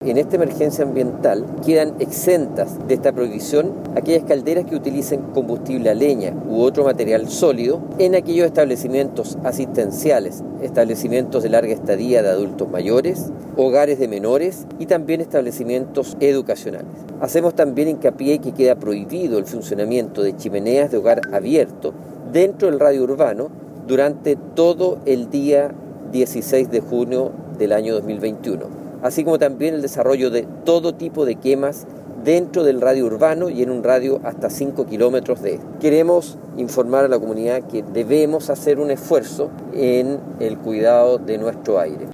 En esta emergencia ambiental quedan exentas de esta prohibición aquellas calderas que utilicen combustible a leña u otro material sólido en aquellos establecimientos asistenciales, establecimientos de larga estadía de adultos mayores, hogares de menores y también establecimientos educacionales. Hacemos también hincapié que queda prohibido el funcionamiento de chimeneas de hogar abierto dentro del radio urbano durante todo el día 16 de junio del año 2021. Así como también el desarrollo de todo tipo de quemas dentro del radio urbano y en un radio hasta 5 kilómetros de él. Queremos informar a la comunidad que debemos hacer un esfuerzo en el cuidado de nuestro aire.